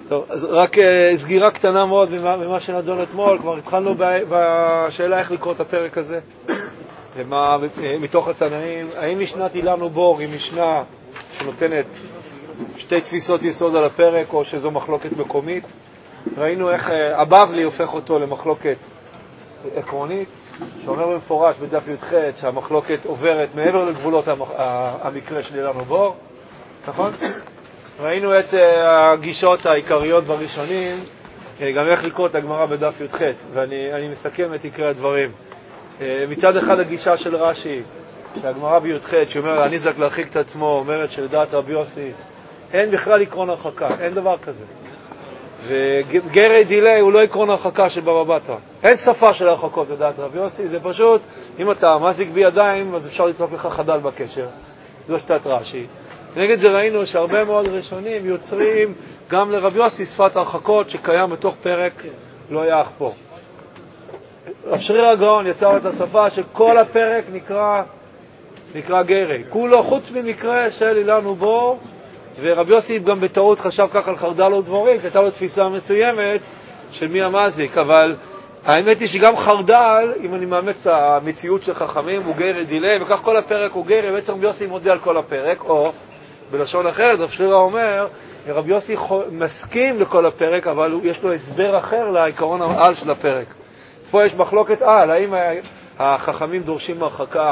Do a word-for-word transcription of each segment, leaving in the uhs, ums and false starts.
טוב, אז רק uh, סגירה קטנה מאוד ממה, ממה שנדון אתמול. כבר התחלנו בשאלה איך לקרוא את הפרק הזה. ומה, מתוך התנאים, האם משנת אילנו בור היא משנה שנותנת שתי תפיסות יסוד על הפרק, או שזו מחלוקת מקומית? ראינו איך הבבלי הופך אותו למחלוקת עקרונית, שאומר במפורש בדף י"ח שהמחלוקת עוברת מעבר לגבולות המקרה של אילנו בור, נכון? ראינו את הגישות העיקריות בראשונים, גם איך לקרוא את הגמרא בדף י"ח, ואני אני מסכם את עיקרי הדברים. מצד אחד הגישה של רש"י, שהגמרא בי"ח, שאומר הניזק להרחיק את עצמו, אומרת שלדעת רבי יוסי אין בכלל עקרון הרחקה, אין דבר כזה. וגרי דילי הוא לא עקרון הרחקה של בבא בתרא. אין שפה של הרחקות לדעת רבי יוסי, זה פשוט, אם אתה מזיק בידיים, אז אפשר לצעוק לך חדל בקשר. זו שיטת רש"י. נגד זה ראינו שהרבה מאוד ראשונים יוצרים גם לרבי יוסי שפת הרחקות שקיים בתוך פרק לא יח פה. רב שריר הגאון יצר את השפה שכל הפרק נקרא, נקרא גרי. כולו חוץ ממקרה של אילנו בור, ורבי יוסי גם בטעות חשב כך על חרדל ודבורים, כי הייתה לו תפיסה מסוימת של מי המזיק, אבל האמת היא שגם חרדל, אם אני מאמץ המציאות של חכמים, הוא גרי דילי, וכך כל הפרק הוא גרי, בעצם רבי יוסי מודה על כל הפרק, או בלשון אחרת, רב שריר אומר, רבי יוסי מסכים לכל הפרק, אבל יש לו הסבר אחר לעיקרון העל של הפרק. פה יש מחלוקת על, האם החכמים דורשים הרחקה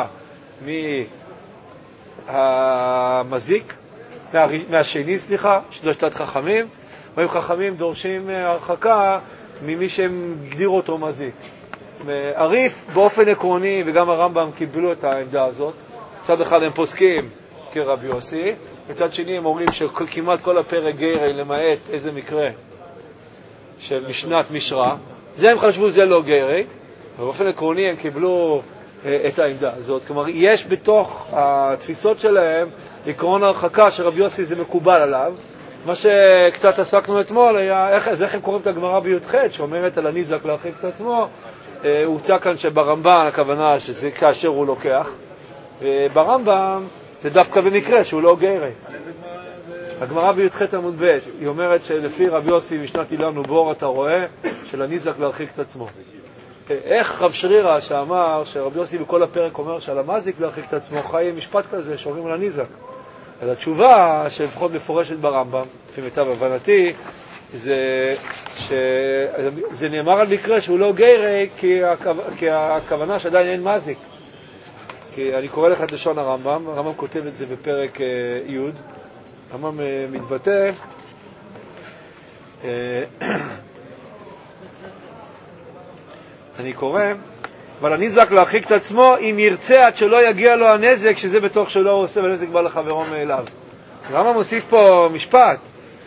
מהמזיק, מהשני, סליחה, שזו שיטת חכמים, או אם חכמים דורשים הרחקה ממי שהם הגדירו אותו מזיק. עריף באופן עקרוני, וגם הרמב"ם קיבלו את העמדה הזאת. מצד אחד הם פוסקים כרבי יוסי, מצד שני הם אומרים שכמעט כל הפרק גרי, למעט איזה מקרה של משנת משרה, זה הם חשבו זה לא גרי, ובאופן עקרוני הם קיבלו את העמדה הזאת. כלומר, יש בתוך התפיסות שלהם עקרון הרחקה שרבי יוסי זה מקובל עליו. מה שקצת עסקנו אתמול היה איך, איך הם קוראים את הגמרא בי"ח שאומרת על הניזק להרחיק את עצמו. הוא הוצא כאן שברמב"ן הכוונה שזה כאשר הוא לוקח, וברמב"ם זה דווקא במקרה שהוא לא גרי. הגמרא בי"ח עמוד ב' היא אומרת שלפי רבי יוסי משנת אילנו בור אתה רואה של הניזק להרחיק את עצמו. איך רב שרירא שאמר שרבי יוסי בכל הפרק אומר שעל המזיק להרחיק את עצמו חי משפט כזה שאומרים על הניזק? אז התשובה שלפחות מפורשת ברמב"ם, לפי מיטב הבנתי, זה שזה נאמר על מקרה שהוא לא גרי כי, הכו... כי הכוונה שעדיין אין מזיק. כי אני קורא לך את לשון הרמב"ם, הרמב"ם כותב את זה בפרק י', הרמב"ם מתבטא אני קורא, אבל הניזק להרחיק את עצמו אם ירצה עד שלא יגיע לו הנזק, שזה בתוך שלא הוא עושה ונזק בא לחברו מאליו. למה מוסיף פה משפט?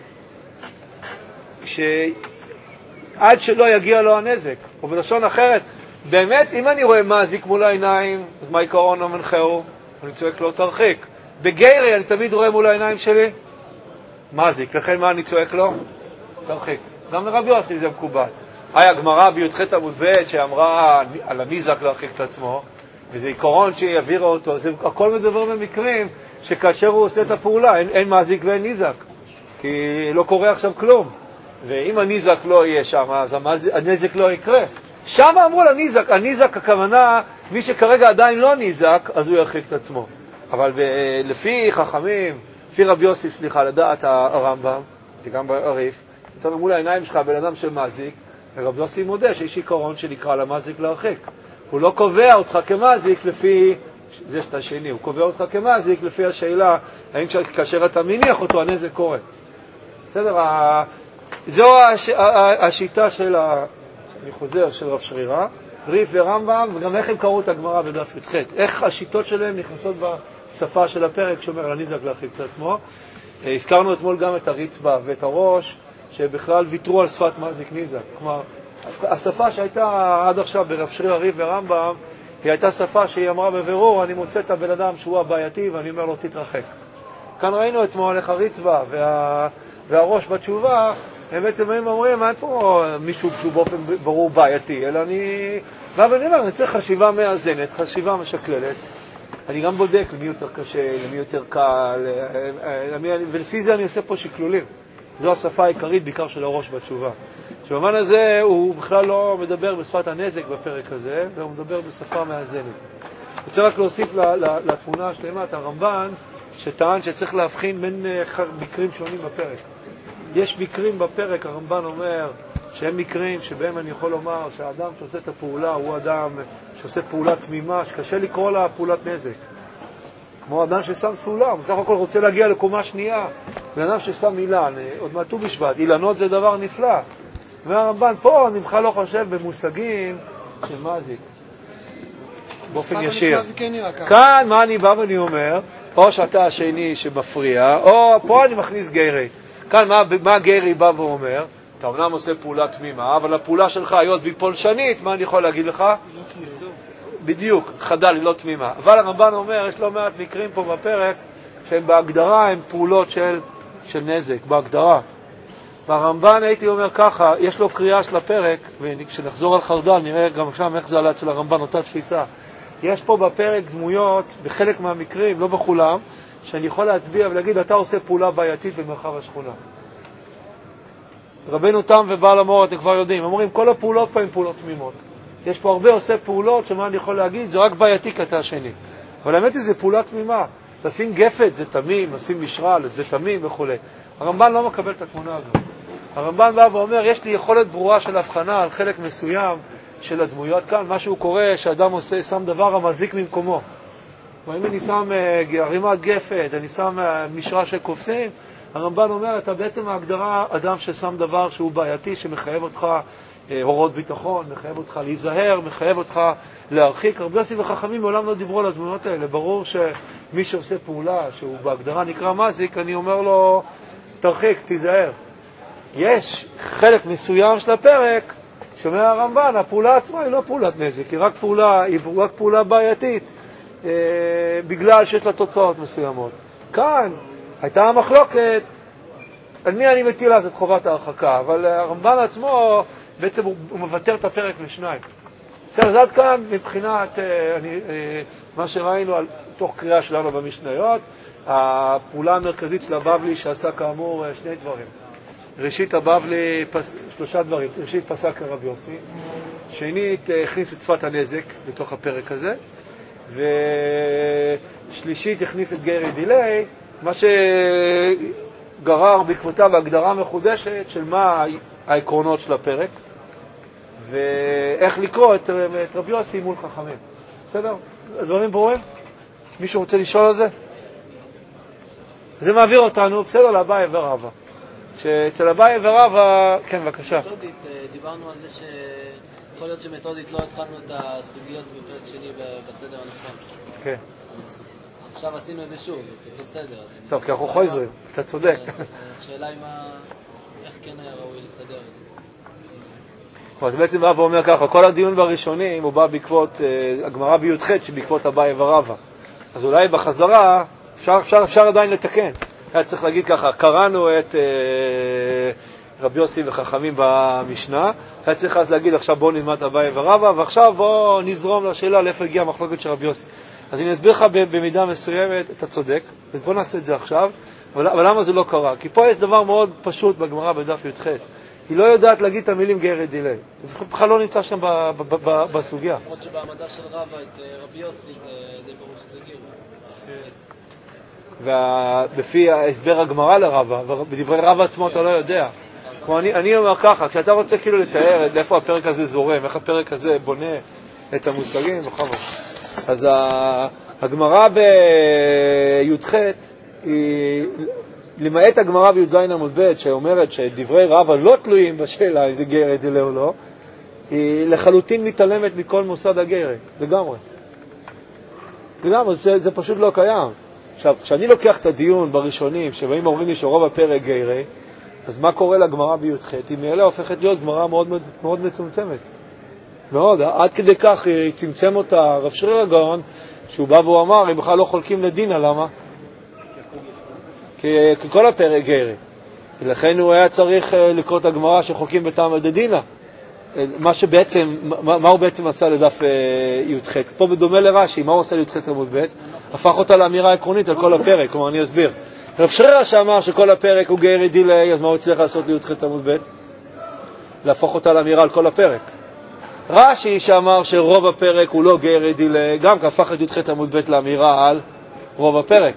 שעד שלא יגיע לו הנזק, או בלשון אחרת, באמת אם אני רואה מזיק מול העיניים, אז מה עיקרון המנחהו? אני צועק לו תרחיק. בגרי אני תמיד רואה מול העיניים שלי מזיק, לכן מה אני צועק לו? תרחיק. גם לרבי יוסי זה מקובל. היה גמרא בי"ח עמוד ב' שאמרה על הניזק להרחיק את עצמו, וזה עיקרון שיעבירה אותו. זה הכל מדבר במקרים שכאשר הוא עושה את הפעולה אין, אין מזיק ואין ניזק, כי לא קורה עכשיו כלום. ואם הניזק לא יהיה שם, אז המזיק, הנזק לא יקרה. שם אמרו לניזק, הניזק הכוונה מי שכרגע עדיין לא ניזק, אז הוא ירחיק את עצמו. אבל ב- לפי חכמים, לפי רבי יוסי, סליחה, לדעת הרמב"ם, וגם בעריף, אתה מול העיניים שלך בן אדם של מזיק, ורבי יוסי מודה שיש עיקרון שנקרא למזיק להרחיק. הוא לא קובע אותך כמזיק לפי, זה שאתה שני, הוא קובע אותך כמזיק לפי השאלה, האם כאשר אתה מניח אותו הנזק קורה. בסדר, זו הש... השיטה של, ה... אני חוזר, של רב שרירא, ריף ורמב"ם, וגם איך הם קראו את הגמרא בדף י"ח. איך השיטות שלהם נכנסות בשפה של הפרק שאומר על הניזק להרחיק את עצמו. הזכרנו אתמול גם את הרצפה ואת הראש, שבכלל ויתרו על שפת מזיק ניזק. כלומר, השפה שהייתה עד עכשיו ברב שרירא, ריף ורמב"ם, היא הייתה שפה שהיא אמרה בבירור, אני מוצא את הבן אדם שהוא הבעייתי ואני אומר לו תתרחק. כאן ראינו אתמול איך הרצפה וה... והראש בתשובה, הם בעצם אומרים, אין פה מישהו שהוא באופן ברור בעייתי, אלא אני... ואני אומר, אני צריך חשיבה מאזנת, חשיבה משקללת. אני גם בודק למי יותר קשה, למי יותר קל, למי... ולפי זה אני עושה פה שקלולים. זו השפה העיקרית בעיקר של הראש בתשובה. שבמובן הזה הוא בכלל לא מדבר בשפת הנזק בפרק הזה, והוא מדבר בשפה מאזנת. רוצה רק להוסיף לתמונה השלמה את הרמב"ן, שטען שצריך להבחין בין מקרים שונים בפרק. יש מקרים בפרק, הרמב"ן אומר, שהם מקרים שבהם אני יכול לומר שהאדם שעושה את הפעולה הוא אדם שעושה פעולה תמימה, שקשה לקרוא לה פעולת נזק. כמו אדם ששם סולם, בסך הכל רוצה להגיע לקומה שנייה, ואדם ששם אילן, עוד מעטו בשבט, אילנות זה דבר נפלא. והרמב"ן פה אני בכלל לא חושב במושגים של מזיק, באופן ישיר. כאן מה אני בא ואני אומר, או שאתה השני שמפריע, או פה אני מכניס גרי. כאן מה, מה גרי בא ואומר? אתה אומנם עושה פעולה תמימה, אבל הפעולה שלך היות והיא פולשנית, מה אני יכול להגיד לך? בדיוק, חדל, היא לא תמימה. אבל הרמב"ן אומר, יש לא מעט מקרים פה בפרק, שהם בהגדרה, הם פעולות של, של נזק, בהגדרה. והרמב"ן, הייתי אומר ככה, יש לו קריאה של הפרק, וכשנחזור על חרדל, נראה גם עכשיו איך זה עלה אצל הרמב"ן, אותה תפיסה. יש פה בפרק דמויות, בחלק מהמקרים, לא בכולם, שאני יכול להצביע ולהגיד, אתה עושה פעולה בעייתית במרחב השכונה. רבנו תם ובעל המור, אתם כבר יודעים, אומרים, כל הפעולות פה הן פעולות תמימות. יש פה הרבה עושה פעולות, שמה אני יכול להגיד, זה רק בעייתי כתה השני. אבל האמת היא, זה פעולה תמימה. לשים גפת זה תמים, לשים משרל זה תמים וכו'. הרמב"ן לא מקבל את התמונה הזו. הרמב"ן בא ואומר, יש לי יכולת ברורה של הבחנה על חלק מסוים של הדמויות כאן. מה שהוא קורא, שאדם עושה, שם דבר המזיק ממקומו. ואם אני שם ערימת גפת, אני שם משרה של קופסים, הרמב"ן אומר, אתה בעצם ההגדרה אדם ששם דבר שהוא בעייתי, שמחייב אותך הוראות ביטחון, מחייב אותך להיזהר, מחייב אותך להרחיק. רבי יוסי וחכמים מעולם לא דיברו על הדמויות האלה. ברור שמי שעושה פעולה, שהוא בהגדרה נקרא מזיק, אני אומר לו, תרחיק, תיזהר. יש חלק מסוים של הפרק, שאומר הרמב"ן, הפעולה עצמה היא לא פעולת נזק, היא רק פעולה, היא רק פעולה בעייתית, אה, בגלל שיש לה תוצאות מסוימות. כאן הייתה המחלוקת, על מי אני מטיל אז את חובת ההרחקה, אבל הרמב"ן עצמו, בעצם הוא, הוא מבטר את הפרק לשניים. בסדר, אז עד כאן מבחינת אה, אני, אה, מה שראינו על, תוך קריאה שלנו במשניות, הפעולה המרכזית של הבבלי שעשה כאמור שני דברים. ראשית הבבלי, פס, שלושה דברים. ראשית פסק כרב יוסי, שנית הכניס את שפת הנזק בתוך הפרק הזה, ושלישית הכניס את גרי דילי, מה שגרר בעקבותיו הגדרה מחודשת של מה העקרונות של הפרק, ואיך לקרוא את, את רב יוסי מול חכמים. בסדר? הדברים ברורים? מישהו רוצה לשאול על זה? זה מעביר אותנו, בסדר, לאביי ורבא. שאצל אביי ורבא, כן, בבקשה. מתודית, דיברנו על זה שיכול להיות שמתודית לא התחלנו את הסוגיות בפרק שני בסדר הנכון. כן. עכשיו עשינו את זה שוב, את אותו סדר. טוב, כי אנחנו חוזרים, אתה צודק. השאלה היא מה, איך כן היה ראוי לסדר את זה. אז בעצם בא ואומר ככה, כל הדיון בראשונים הוא בא בעקבות, הגמרא בי"ח שבעקבות אביי ורבא. אז אולי בחזרה אפשר, אפשר, אפשר עדיין לתקן. היה צריך להגיד ככה, קראנו את אה, רבי יוסי וחכמים במשנה, היה צריך אז להגיד עכשיו בואו נלמד אביי ורבא, ועכשיו בואו נזרום לשאלה לאיפה הגיעה המחלוקת של רבי יוסי. אז אני אסביר לך במידה מסוימת, אתה צודק, אז בואו נעשה את זה עכשיו, אבל, אבל למה זה לא קרה? כי פה יש דבר מאוד פשוט בגמרא בדף י"ח, היא לא יודעת להגיד את המילים גרי דילי, זה בכלל לא נמצא שם ב, ב, ב, ב, בסוגיה. למרות שבעמדה של רבא את רבי יוסי זה ברור שזה גרי. ולפי הסבר הגמרא לרבא, ובדברי רבא עצמו אתה לא יודע. כמו אני, אני אומר ככה, כשאתה רוצה כאילו לתאר איפה הפרק הזה זורם, איך הפרק הזה בונה את המושגים, וכו'. אז הגמרא בי"ח היא, למעט הגמרא בי"ז עמוד ב' שאומרת שדברי רבא לא תלויים בשאלה אם זה גרי דילי או לא, היא לחלוטין מתעלמת מכל מוסד הגרי, לגמרי. לגמרי, זה, זה פשוט לא קיים. עכשיו, כשאני לוקח את הדיון בראשונים, שבאים אומרים לי שרוב הפרק גרי, אז מה קורה לגמרא בי"ח? היא מאלה הופכת להיות גמרא מאוד, מאוד, מאוד מצומצמת. מאוד, עד כדי כך היא צמצם אותה רב שריר הגאון, שהוא בא והוא אמר, הם בכלל לא חולקים לדינה, למה? כי, כי כל הפרק גרי. ולכן הוא היה צריך לקרוא את הגמרא שחולקים בטעם על דדינה. מה שבעצם, מה, מה הוא בעצם עשה לדף י"ח? פה בדומה לרש"י, מה הוא עשה לי"ח עמוד ב'? הפך אותה לאמירה עקרונית על כל הפרק, כלומר אני אסביר. רב שרירא שאמר שכל הפרק הוא גיירי דילי, אז מה הוא הצליח לעשות לי"ח עמוד ב'? להפוך אותה לאמירה על כל הפרק. רש"י שאמר שרוב הפרק הוא לא גיירי דילי, גם הפך את י"ח עמוד ב' לאמירה על רוב הפרק.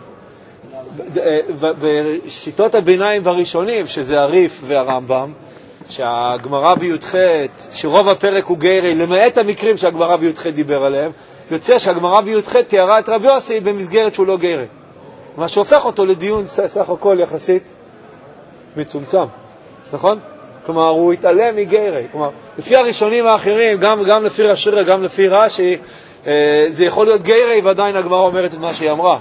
בשיטות הביניים והראשונים, שזה הריף והרמב"ם, שהגמרא בי"ח, שרוב הפרק הוא גיירי, למעט המקרים שהגמרא בי"ח דיבר עליהם, יוצא שהגמרא בי"ח תיארה את רבי יוסי במסגרת שהוא לא גיירי. מה שהופך אותו לדיון סך הכל יחסית מצומצם, נכון? כלומר, הוא התעלם מגיירי. כלומר, לפי הראשונים האחרים, גם, גם לפי רב שרירא, גם לפי רש"י, אה, זה יכול להיות גיירי, ועדיין הגמרא אומרת את מה שהיא אמרה.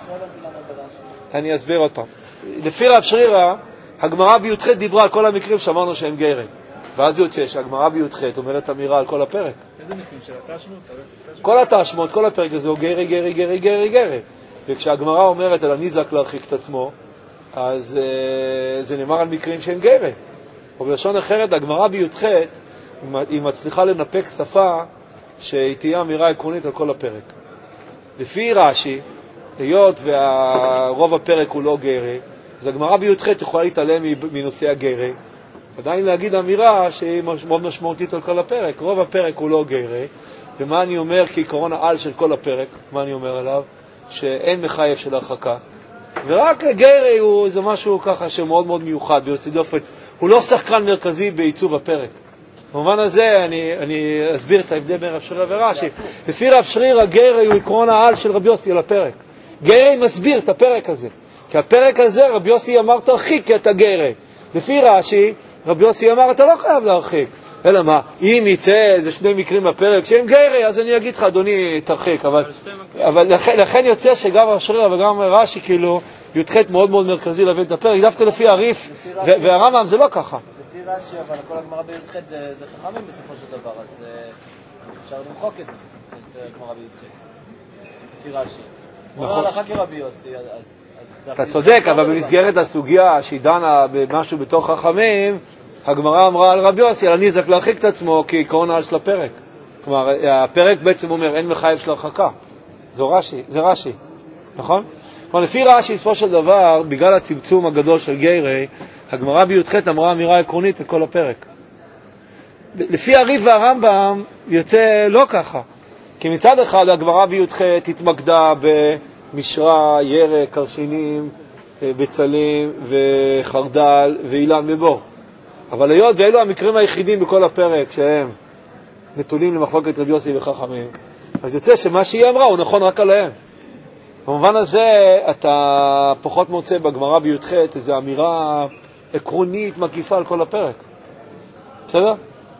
אני אסביר עוד פעם. לפי רב שרירא, הגמרא בי"ח דיברה על כל המקרים שאמרנו שהם גיירי. ואז יוצא שהגמרא בי"ח אומרת אמירה על כל הפרק. איזה מקרים של התשמות? כל התשמות, כל הפרק הזה הוא גיירי, גיירי, גיירי, גיירי, גיירי. וכשהגמרא אומרת על הניזק להרחיק את עצמו, אז uh, זה נאמר על מקרים שהם גיירי. או בלשון אחרת, הגמרא בי"ח היא מצליחה לנפק שפה שהיא תהיה אמירה עקרונית על כל הפרק. לפי רש"י, היות ורוב הפרק הוא לא גיירי, אז הגמרא בי"ח יכולה להתעלם מנושא הגיירי, עדיין להגיד אמירה שהיא מאוד משמעותית על כל הפרק. רוב הפרק הוא לא גיירי, ומה אני אומר כעיקרון העל של כל הפרק? מה אני אומר עליו? שאין מחייב של הרחקה, ורק גיירי הוא זה משהו ככה שמאוד מאוד מיוחד ויוצא דופן. הוא לא שחקן מרכזי בעיצוב הפרק. במובן הזה אני, אני אסביר את ההבדל בין רב שרירא ורש"י. לפי רב שרירא, גיירי הוא עקרון העל של רבי יוסי על הפרק. גיירי מסביר את הפרק הזה, כי הפרק הזה רבי יוסי אמר תרחיק את הגיירי. לפי רש"י, רבי יוסי אמר אתה לא חייב להרחיק, אלא מה, אם יצא איזה שני מקרים בפרק שהם גיירי, אז אני אגיד לך אדוני תרחיק. אבל, אבל לכן, לכן יוצא שגם רב שרירא וגם רש"י כאילו י"ח מאוד מאוד מרכזי להבין את הפרק, דווקא לפי הריף והרמב"ם זה לא ככה. לפי רש"י, אבל כל הגמרא בי"ח זה, זה חכמים בסופו של דבר, אז אפשר למחוק את זה, את הגמרא בי"ח. לפי רש"י. הוא אומר הלכה כרבי יוסי, אז... אז אתה צודק, אבל במסגרת הסוגיה שהיא דנה במשהו בתוך חכמים, הגמרא אמרה על רבי יוסי, על הניזק להרחיק את עצמו כעיקרון העל של הפרק. כלומר, הפרק בעצם אומר, אין מחייב של הרחקה. זה רש"י, זה רש"י, נכון? כלומר, לפי רש"י, בסופו של דבר, בגלל הצמצום הגדול של גיירי, הגמרא בי"ח אמרה אמירה עקרונית את כל הפרק. לפי הריף והרמב"ם יוצא לא ככה. כי מצד אחד הגמרא בי"ח התמקדה במשרה, ירק, קרשינים, בצלים וחרדל ואילן ובור. אבל היות ואלו המקרים היחידים בכל הפרק שהם נתונים למחלוקת רבי יוסי וחכמים, אז יוצא שמה שהיא אמרה הוא נכון רק עליהם. במובן הזה אתה פחות מוצא בגמרא בי"ח איזו אמירה עקרונית מקיפה על כל הפרק. בסדר?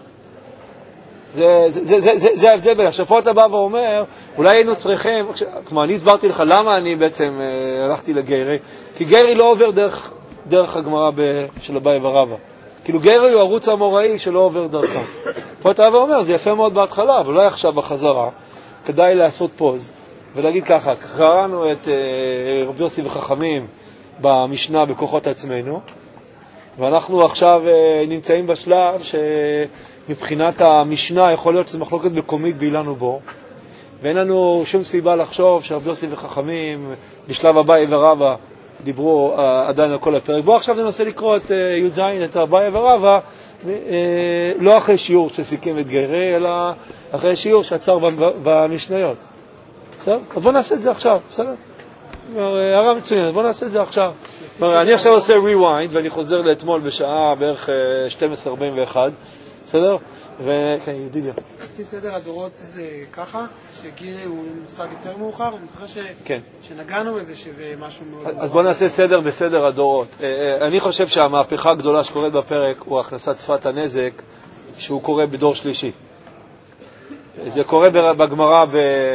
זה, זה, זה, זה, זה, זה ההבדל בין. עכשיו פה אתה בא ואומר, אולי היינו צריכים, כמו אני הסברתי לך למה אני בעצם אה, הלכתי לגיירי, כי גיירי לא עובר דרך, דרך הגמרא ב, של אביי ורבא. כאילו גיירי הוא ערוץ המוראי שלא עובר דרכם. פה אתה בא ואומר, זה יפה מאוד בהתחלה, אבל אולי עכשיו בחזרה, כדאי לעשות פוז, ולהגיד ככה, קראנו את אה, רבי יוסי וחכמים במשנה בכוחות עצמנו, ואנחנו עכשיו אה, נמצאים בשלב שמבחינת המשנה יכול להיות שזה מחלוקת מקומית באילן ובור, ואין לנו שום סיבה לחשוב שרבי יוסי וחכמים בשלב אביי ורבא דיברו אה, עדיין על כל הפרק. בוא עכשיו ננסה לקרוא את אה, י"ז, את אביי ורבא, אה, לא אחרי שיעור שסיכם את גיירי, אלא אחרי שיעור שעצר במשניות. בסדר? אז בוא נעשה את זה עכשיו, בסדר? הרב מצוין, בוא נעשה את זה עכשיו. אני עכשיו עושה rewind ואני חוזר לאתמול בשעה בערך שתים עשרה ארבעים ואחת, בסדר? וכן, ידידיה. לפי סדר הדורות זה ככה, שגיירי הוא מושג יותר מאוחר, אני צריך שנגענו בזה שזה משהו מאוד... אז בוא נעשה סדר בסדר הדורות. אני חושב שהמהפכה הגדולה שקורית בפרק הוא הכנסת שפת הנזק, שהוא קורה בדור שלישי. זה קורה בגמרא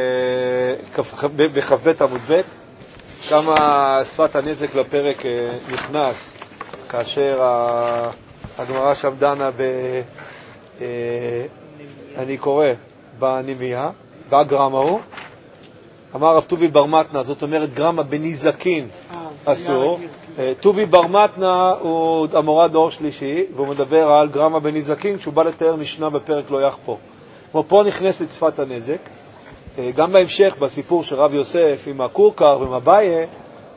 בכ"ב עמוד ב', כמה שפת הנזק לפרק נכנס כאשר הגמרא שם דנה ב... אני קורא בנימיה, בגרמה הוא, אמר רב טובי בר מתנה, זאת אומרת גרמה בנזקין אסור. טובי בר מתנה הוא המורה דור שלישי, והוא מדבר על גרמה בנזקין כשהוא בא לתאר משנה בפרק לא יחפור. כמו פה נכנסת שפת הנזק, גם בהמשך בסיפור של רב יוסף עם הקורקר ועם אביי,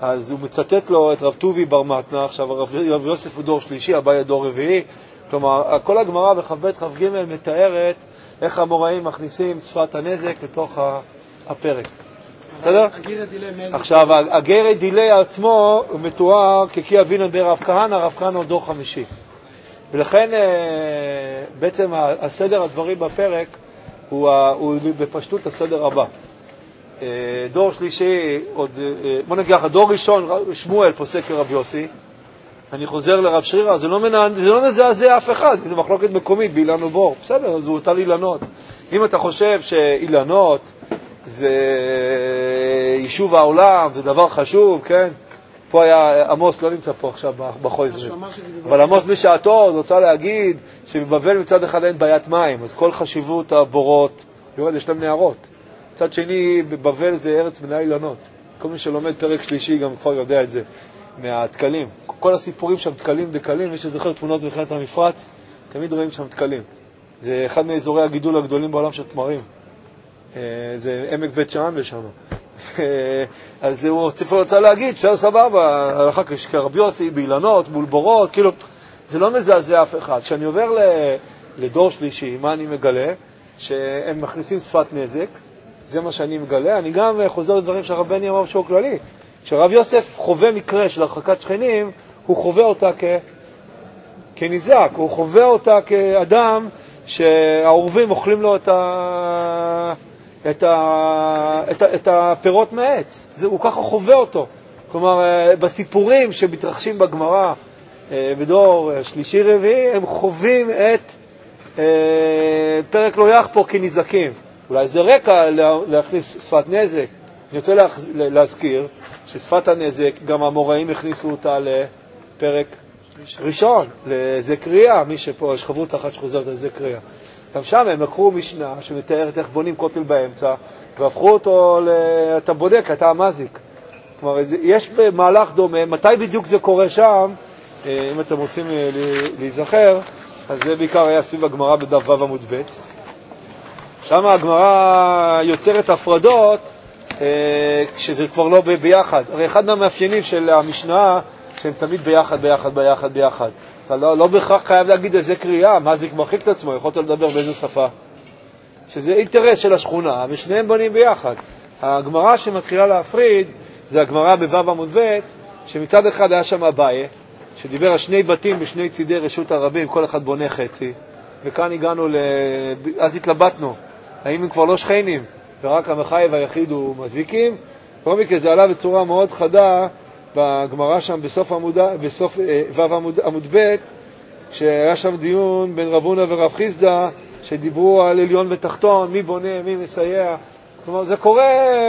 אז הוא מצטט לו את רב טובי בר מתנה, עכשיו רב יוסף הוא דור שלישי, אביי דור רביעי, כלומר, כל הגמרא בחב חב ג' מתארת איך המוראים מכניסים שפת הנזק לתוך הפרק. בסדר? עכשיו, הגרי דילי עצמו הוא מתואר כקי אבינן ברב כהנא, רב כהנא הוא דור חמישי. ולכן בעצם הסדר הדברים בפרק הוא, הוא בפשטות הסדר הבא. דור שלישי, עוד, בוא נגיד לך, דור ראשון, שמואל פוסק כרב יוסי, אני חוזר לרב שרירא, זה לא, מנע, זה לא מזעזע אף אחד, זה מחלוקת מקומית באילן ובור, בסדר, אז הוא הוטל אילנות. אם אתה חושב שאילנות זה יישוב העולם, זה דבר חשוב, כן? פה היה, עמוס לא נמצא פה עכשיו בחויזרי, אבל עמוס בשעתו רוצה להגיד שבבבל מצד אחד אין בעיית מים, אז כל חשיבות הבורות, יורד, יש להם נערות. מצד שני, בבבל זה ארץ בני אילנות. כל מי שלומד פרק שלישי גם כבר יודע את זה, מהתקלים. כל הסיפורים שם תקלים דקלים, מי שזוכר תמונות מלחמת המפרץ, תמיד רואים שם תקלים. זה אחד מאזורי הגידול הגדולים בעולם של תמרים. זה עמק בית שען בשם. אז הוא רוצה להגיד, אפשר סבבה, הלכה כרבי יוסי, באילנות, מול בורות, כאילו, זה לא מזעזע אף אחד. כשאני עובר לדור שלישי, מה אני מגלה? שהם מכניסים שפת נזק, זה מה שאני מגלה. אני גם חוזר לדברים שהרבני אמר שהוא כללי. כשרב יוסף חווה מקרה של הרחקת שכנים, הוא חווה אותה כ... כניזק, הוא חווה אותה כאדם שהעורבים אוכלים לו את, ה... את, ה... את, ה... את הפירות מהעץ. זה, הוא ככה חווה אותו. כלומר, בסיפורים שמתרחשים בגמרא, בדור שלישי רביעי, הם חווים את פרק לא יחפור כניזקים. אולי זה רקע להכניס שפת נזק. אני רוצה להזכיר ששפת הנזק, גם המוראים הכניסו אותה לפרק ראשון, לזה קריאה, מי שפה יש חברות אחת שחוזרת לזה קריאה. גם שם הם לקחו משנה שמתארת איך בונים כותל באמצע, והפכו אותו, אתה בודק, אתה המזיק. כלומר, יש במהלך דומה, מתי בדיוק זה קורה שם, אם אתם רוצים להיזכר, אז זה בעיקר היה סביב הגמרא בדף ו' עמוד ב'. שם הגמרא יוצרת הפרדות, כשזה כבר לא ביחד. הרי אחד מהמאפיינים של המשנה, שהם תמיד ביחד, ביחד, ביחד, ביחד. אתה לא, לא בהכרח חייב להגיד איזה קריאה, מה זה מרחיק את עצמו, יכולת לדבר באיזו שפה. שזה אינטרס של השכונה, ושניהם בונים ביחד. הגמרא שמתחילה להפריד, זה הגמרא בו' עמוד ב', שמצד אחד היה שם אביי, שדיבר על שני בתים בשני צידי רשות הרבים, כל אחד בונה חצי. וכאן הגענו, ל... אז התלבטנו, האם הם כבר לא שכנים, ורק המחייב היחיד הוא מזיקים. בכל מקרה זה עלה בצורה מאוד חדה בגמרא שם בסוף עמוד, בסוף ו' עמוד, עמוד ב', שהיה שם דיון בין רב הונא ורב חיסדא, שדיברו על עליון ותחתון, מי בונה, מי מסייע. כלומר, זה קורה,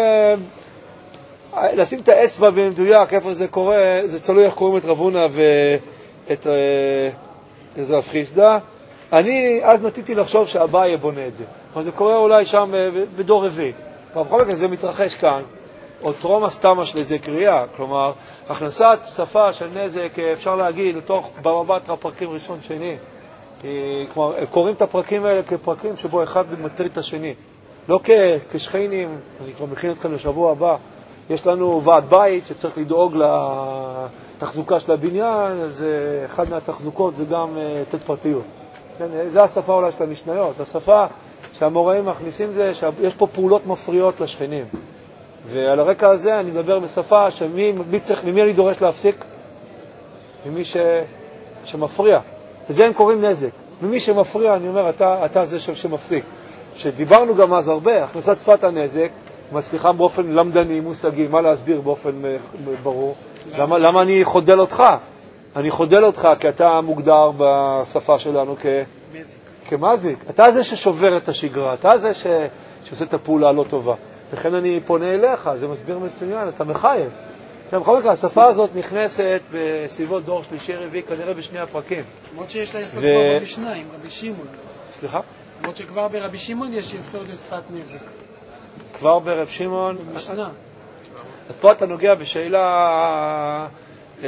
לשים את האצבע במדויק, איפה זה קורה, זה תלוי איך קוראים את רב הונא ואת את רב חיסדא. אני אז נטיתי לחשוב שאביי בונה את זה. אבל זה קורה אולי שם בדור רביעי. אבל בכל מקרה זה מתרחש כאן, או טרום הסתמה של איזה קריאה, כלומר, הכנסת שפה של נזק, אפשר להגיד, לתוך במבט הפרקים ראשון שני. כלומר, קוראים את הפרקים האלה כפרקים שבו אחד מטריד את השני. לא כשכנים, אני כבר מכין אתכם לשבוע הבא, יש לנו ועד בית שצריך לדאוג לתחזוקה של הבניין, אז אחד מהתחזוקות זה גם לתת פרטיות. כן, זה השפה אולי של המשניות, השפה שהמוראים מכניסים זה שיש פה פעולות מפריעות לשכנים. ועל הרקע הזה אני מדבר בשפה שמי מי צריך, ממי אני דורש להפסיק? ממי ש, שמפריע. וזה הם קוראים נזק. ממי שמפריע, אני אומר, אתה, אתה זה שמפסיק. שדיברנו גם אז הרבה, הכנסת שפת הנזק, מצליחה באופן למדני, מושגי, מה להסביר באופן ברור? למה, למה אני חודל אותך? אני חודל אותך כי אתה מוגדר בשפה שלנו כמזיק. כמזיק. אתה זה ששובר את השגרה, אתה זה ש... שעושה את הפעולה הלא טובה. לכן אני פונה אליך, זה מסביר מצוין, אתה מחייב. בכל מקרה, השפה הזאת נכנסת בסביבות דור שלישי רביעי, כנראה בשני הפרקים. למרות שיש לה יסוד ו... כבר במשנה, עם רבי שמעון. סליחה? למרות שכבר ברבי שמעון יש יסוד לשפת נזק. כבר ברבי שמעון? במשנה. אז פה אתה נוגע בשאלה אה,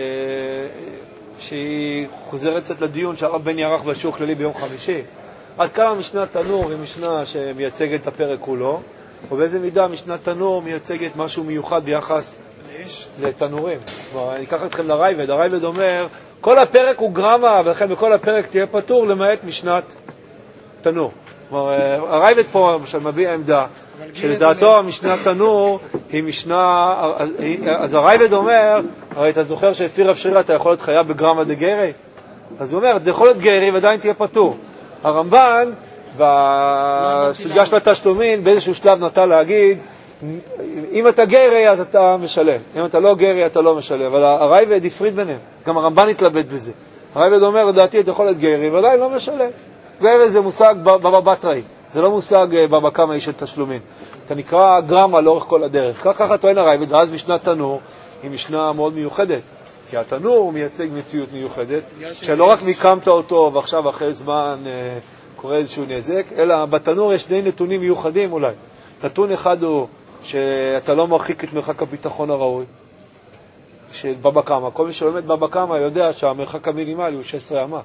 שהיא חוזרת קצת לדיון שהרב בני ערך בשיעור כללי ביום חמישי. עד כמה משנת תנור היא משנה שמייצגת את הפרק כולו, ובאיזה מידה משנת תנור מייצגת משהו מיוחד ביחס לתנורים. אני אקח אתכם לרייבד, הרייבד אומר, כל הפרק הוא גרמה, ולכן בכל הפרק תהיה פטור למעט משנת תנור. כלומר, הרייבד פה למשל מביע עמדה, שלדעתו המשנת תנור היא משנה, אז הרייבד אומר, הרי אתה זוכר שלפי רב שרירא אתה יכול להיות חייב בגרמה דגיירי? אז הוא אומר, אתה יכול להיות גיירי ועדיין תהיה פטור. הרמב"ן, בסוגיה של התשלומין, באיזשהו שלב נטה להגיד, אם אתה גיירי אז אתה משלם, אם אתה לא גיירי אתה לא משלם, אבל הרייבד הפריד ביניהם, גם הרמב"ן התלבט בזה. הרייבד אומר, לדעתי אתה יכול להיות גיירי ועדיין לא משלם. גיירי זה מושג בבא בתרא, זה לא מושג בבא קמא של תשלומין. אתה נקרא גרמה לאורך כל הדרך. כך ככה טוען הרייבד, ואז משנת תנור היא משנה מאוד מיוחדת. כי התנור מייצג מציאות מיוחדת, שלא רק מיקמת אותו ועכשיו אחרי זמן אה, קורה איזשהו נזק, אלא בתנור יש שני נתונים מיוחדים אולי. נתון אחד הוא שאתה לא מרחיק את מרחק הביטחון הראוי, של בבא קמא. כל מי שלומד בבא קמא יודע שהמרחק המינימלי הוא שש עשרה אמה.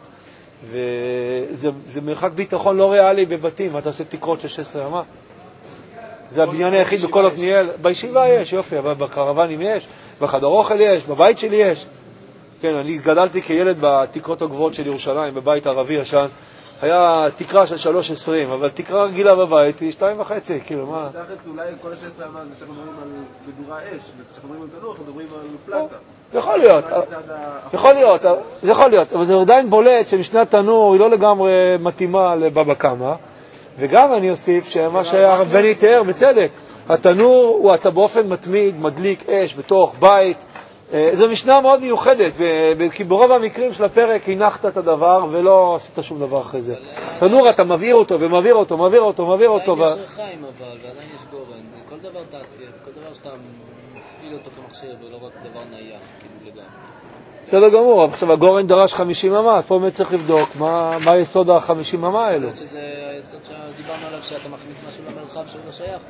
וזה זה מרחק ביטחון לא ריאלי בבתים. אתה עושה תקרות של שש עשרה אמה. זה הבניין היחיד בכל עתניאל. בישיבה יש, יופי, אבל בקרוונים יש, בחדר אוכל יש, בבית שלי יש. כן, אני גדלתי כילד בתקרות הגבוהות של ירושלים, בבית ערבי ישן. היה תקרה של שלוש עשרים, אבל תקרה רגילה בבית היא שתיים וחצי, כאילו מה? שתחת אולי כל השש פעמים זה שאנחנו מדברים על בדורה אש, וכשאנחנו מדברים על תנור, אנחנו מדברים על פלטה. יכול להיות, יכול להיות, זה יכול להיות, אבל זה עדיין בולט שמשנת תנור היא לא לגמרי מתאימה לבבא קמא, וגם אני אוסיף שמה שהרב בני תיאר, בצדק, התנור הוא אתה באופן מתמיד, מדליק אש בתוך בית, זו משנה מאוד מיוחדת, כי ברוב המקרים של הפרק הנחת את הדבר ולא עשית שום דבר אחרי זה. תנור אתה מבעיר אותו ומבעיר אותו, מבעיר אותו, מבעיר אותו. עדיין יש רחיים אבל, ועדיין יש גורן, זה כל דבר תעשייה, כל דבר שאתה מפעיל אותו כמחשב ולא רק דבר נייח, כאילו לגמרי. בסדר גמור, עכשיו הגורן דרש חמישים אמה, איפה באמת צריך לבדוק מה היסוד ה-חמישים אמה האלו? שזה היסוד שדיברנו עליו שאתה מכניס משהו למרחב שהוא לא שייך.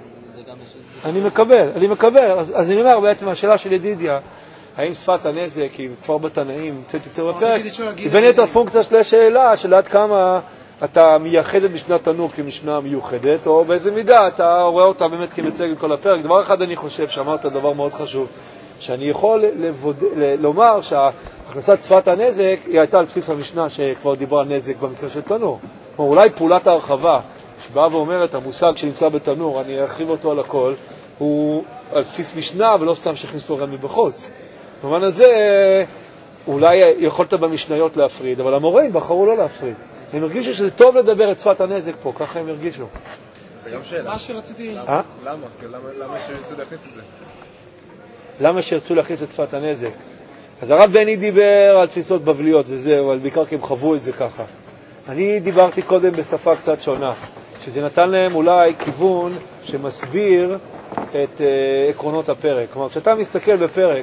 אני מקבל, אני מקבל. אז, אז אני אומר בעצם, השאלה של ידידיה, האם שפת הנזק היא כבר בתנאים, קצת יותר בפרק, היא בין יותר פונקציה של השאלה של עד כמה אתה מייחד את משנת תנור כמשנה מיוחדת, או באיזה מידה אתה רואה אותה באמת כמצג את כל הפרק. דבר אחד אני חושב שאמרת דבר מאוד חשוב, שאני יכול לבוד... לומר שהכנסת שפת הנזק היא הייתה על בסיס המשנה שכבר דיברה על נזק במקרה של תנור. כלומר, אולי פעולת ההרחבה שבאה ואומרת, המושג שנמצא בתנור, אני ארחיב אותו על הכל, הוא על בסיס משנה ולא סתם שכניסו רמי בחוץ. במובן הזה, אולי יכולת במשניות להפריד, אבל המורים בחרו לא להפריד. הם הרגישו שזה טוב לדבר את שפת הנזק פה, ככה הם הרגישו. וגם שאלה. מה שרציתי... למה? למה שירצו להכניס את זה? למה שירצו להכניס את שפת הנזק? אז הרב בני דיבר על תפיסות בבליות וזהו, אבל בעיקר כי הם חוו את זה ככה. אני דיברתי קודם בשפה קצת שונה, שזה נתן להם אולי כיוון שמסביר את uh, עקרונות הפרק. כלומר, כשאתה מסתכל בפרק,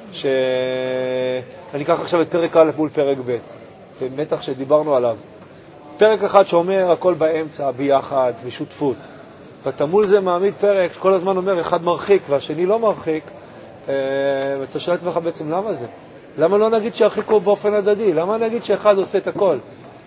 שאני אקח עכשיו את פרק א' מול פרק ב', במתח שדיברנו עליו, פרק אחד שאומר הכל באמצע, ביחד, בשותפות, ואתה מול זה מעמיד פרק שכל הזמן אומר אחד מרחיק והשני לא מרחיק, uh, ואתה שואל את עצמך בעצם למה זה? למה לא נגיד שהרחיקו באופן הדדי? למה נגיד שאחד עושה את הכל?